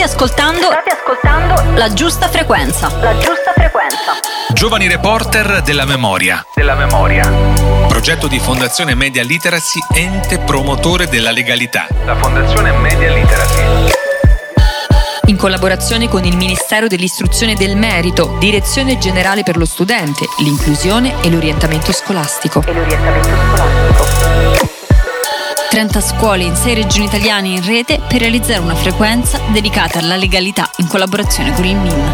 State ascoltando La Giusta Frequenza. Giovani reporter della memoria. Progetto di Fondazione Media Literacy, ente promotore della legalità. La Fondazione Media Literacy, In collaborazione con il Ministero dell'Istruzione e del Merito, Direzione Generale per lo Studente, l'Inclusione e l'Orientamento Scolastico. 30 scuole in 6 regioni italiane in rete per realizzare una frequenza dedicata alla legalità in collaborazione con il MIN.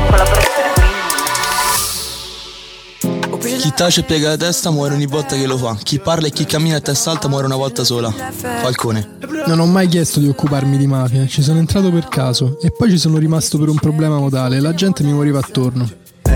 Chi tace e piega la testa muore ogni volta che lo fa. Chi parla e chi cammina a testa alta muore una volta sola. Falcone. Non ho mai chiesto di occuparmi di mafia, ci sono entrato per caso e poi ci sono rimasto per un problema modale, la gente mi moriva attorno.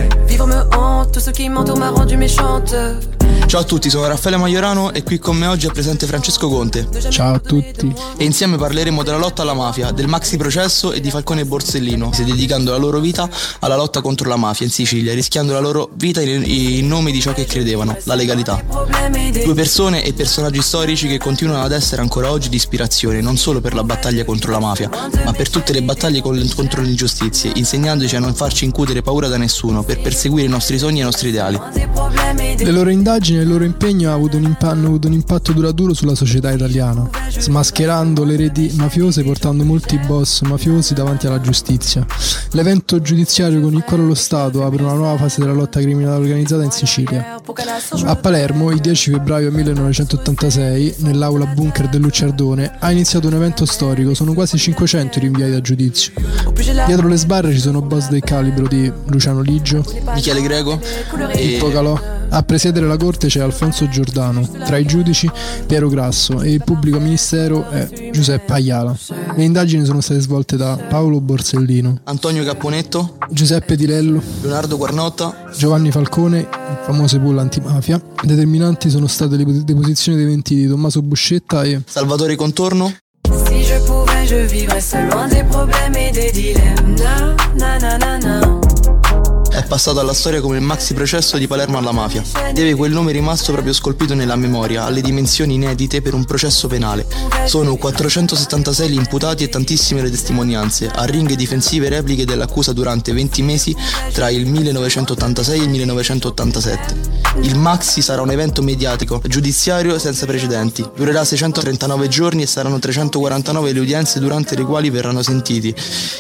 Ciao a tutti, sono Raffaele Maiorano e qui con me oggi è presente Francesco Conte. Ciao a tutti. E insieme parleremo della lotta alla mafia, del maxi processo e di Falcone e Borsellino, si dedicando la loro vita alla lotta contro la mafia in Sicilia, rischiando la loro vita in nome di ciò che credevano, la legalità. Due persone e personaggi storici che continuano ad essere ancora oggi di ispirazione, non solo per la battaglia contro la mafia, ma per tutte le battaglie contro le ingiustizie, insegnandoci a non farci incutere paura da nessuno, per perseguire i nostri sogni e i nostri ideali. Le loro indagini e il loro impegno hanno avuto un impatto duraturo sulla società italiana, smascherando le reti mafiose, portando molti boss mafiosi davanti alla giustizia. L'evento giudiziario con il quale lo Stato apre una nuova fase della lotta criminale organizzata in Sicilia. A Palermo, il 10 febbraio 1986, nell'aula bunker del Luciardone, ha iniziato un evento storico, sono quasi 500 i rinviati a giudizio. Dietro le sbarre ci sono boss del calibro di Luciano Ligio, Michele Greco e Pippo Calò. A presiedere la corte c'è Alfonso Giordano, tra i giudici Piero Grasso e il pubblico ministero è Giuseppe Aiala. Le indagini sono state svolte da Paolo Borsellino, Antonio Capponetto, Giuseppe Dilello, Leonardo Guarnotta, Giovanni Falcone, il famoso pool antimafia. Determinanti sono state le deposizioni dei pentiti Tommaso Buscetta e Salvatore Contorno. Si je pouvais, je vivrais seul loin des problèmes et des dilemmes. Na, na, na, na, na. È passato alla storia come il maxi processo di Palermo alla mafia. Deve quel nome rimasto proprio scolpito nella memoria, alle dimensioni inedite per un processo penale. Sono 476 gli imputati e tantissime le testimonianze, arringhe difensive e repliche dell'accusa durante 20 mesi tra il 1986 e il 1987. Il maxi sarà un evento mediatico, giudiziario senza precedenti. Durerà 639 giorni e saranno 349 le udienze durante le quali verranno sentiti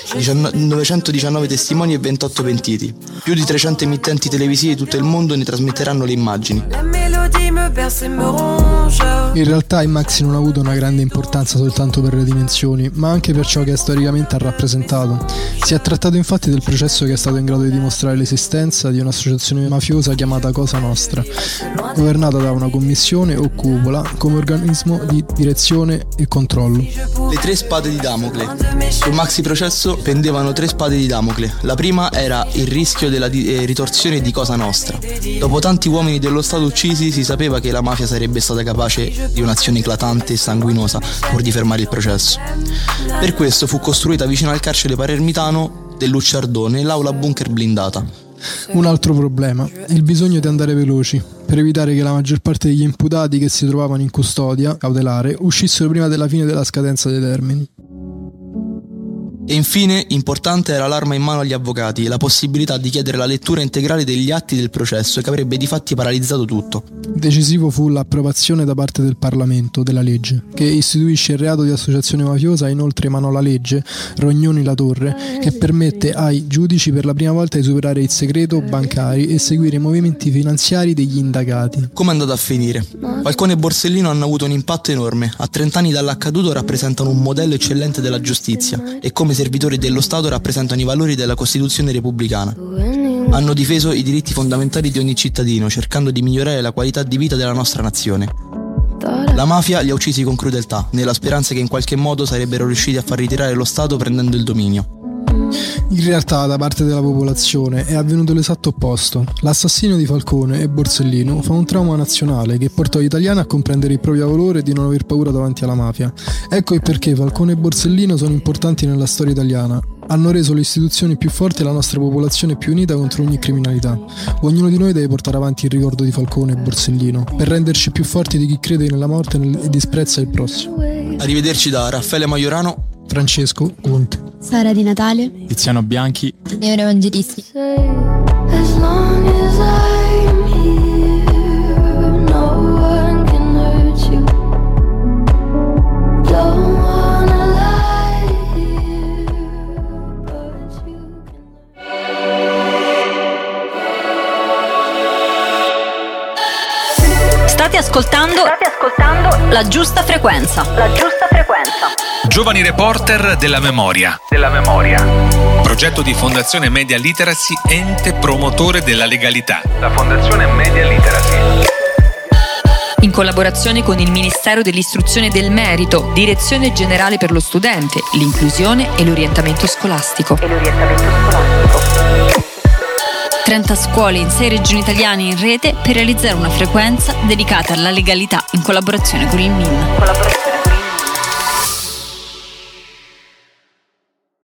919 testimoni e 28 pentiti. Più di 300 emittenti televisive di tutto il mondo ne trasmetteranno le immagini. in realtà il maxi non ha avuto una grande importanza soltanto per le dimensioni, ma anche per ciò che storicamente ha rappresentato. Si è trattato infatti del processo che è stato in grado di dimostrare l'esistenza di un'associazione mafiosa chiamata Cosa Nostra, governata da una commissione o cupola come organismo di direzione e controllo. Le tre spade di Damocle. Sul maxi processo pendevano tre spade di Damocle. La prima era il rischio della ritorsione di Cosa Nostra. Dopo tanti uomini dello Stato uccisi, si sapeva che la mafia sarebbe stata capace di un'azione eclatante e sanguinosa pur di fermare il processo. Per questo fu costruita vicino al carcere palermitano del Lucciardone l'aula bunker blindata. Un altro problema, il bisogno di andare veloci, per evitare che la maggior parte degli imputati che si trovavano in custodia cautelare uscissero prima della fine della scadenza dei termini. E infine, importante era l'arma in mano agli avvocati, la possibilità di chiedere la lettura integrale degli atti del processo che avrebbe di fatti paralizzato tutto. Decisivo fu l'approvazione da parte del Parlamento della legge, che istituisce il reato di associazione mafiosa e inoltre emanò la legge Rognoni-La Torre, che permette ai giudici per la prima volta di superare il segreto bancari e seguire i movimenti finanziari degli indagati. Come è andato a finire? Falcone e Borsellino hanno avuto un impatto enorme. A 30 anni dall'accaduto rappresentano un modello eccellente della giustizia e come servitori dello Stato rappresentano i valori della Costituzione repubblicana. Hanno difeso i diritti fondamentali di ogni cittadino, cercando di migliorare la qualità di vita della nostra nazione. La mafia li ha uccisi con crudeltà, nella speranza che in qualche modo sarebbero riusciti a far ritirare lo Stato prendendo il dominio. In realtà da parte della popolazione è avvenuto l'esatto opposto. L'assassinio di Falcone e Borsellino fa un trauma nazionale che portò gli italiani a comprendere il proprio valore e di non aver paura davanti alla mafia. Ecco il perché Falcone e Borsellino sono importanti nella storia italiana. Hanno reso le istituzioni più forti e la nostra popolazione più unita contro ogni criminalità. Ognuno di noi deve portare avanti il ricordo di Falcone e Borsellino per renderci più forti di chi crede nella morte e disprezza il prossimo. Arrivederci da Raffaele Maiorano, Francesco Conte. Sara Di Natale, Tiziano Bianchi, Leo Evangelisti. As long as I'm here, no one can hurt you. Don't wanna lie here, but you can. State ascoltando La Giusta Frequenza. Giovani Reporter della Memoria. Progetto di Fondazione Media Literacy, ente promotore della legalità. La Fondazione Media Literacy. In collaborazione con il Ministero dell'Istruzione e del Merito, Direzione Generale per lo Studente, l'Inclusione e l'Orientamento Scolastico. 30 scuole in 6 regioni italiane in rete per realizzare una frequenza dedicata alla legalità in collaborazione con il MIN.